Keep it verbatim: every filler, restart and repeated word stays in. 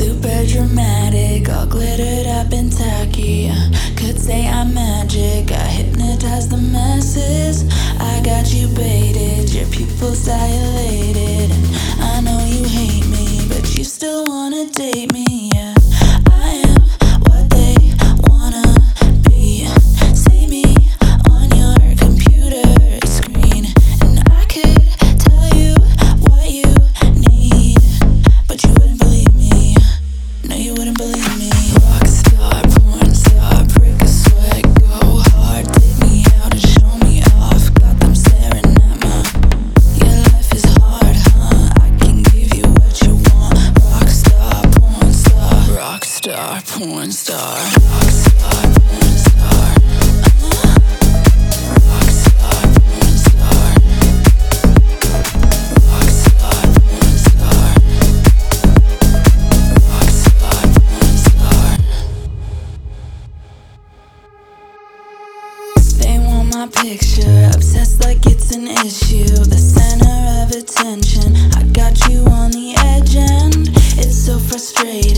Super dramatic, all glittered up and tacky. Could say I'm magic, I hypnotize the masses. I got you baited, your pupils dilated. And I know you hate me, but you still wanna date me, yeah. I am what they wanna be. See me on your computer screen, and I could tell you what you need, but you wouldn't believe me. No, you wouldn't believe me. Rockstar, porn star, break a sweat, go hard, take me out and show me off. Got them staring at my. Your life is hard, huh? I can give you what you want. Rockstar, porn star, rockstar, porn star, rockstar, porn star, rockstar, porn star, rockstar, porn star, rockstar, porn star. They want my picture, obsessed like it's an issue. The center of attention, I got you on the edge and it's so frustrating.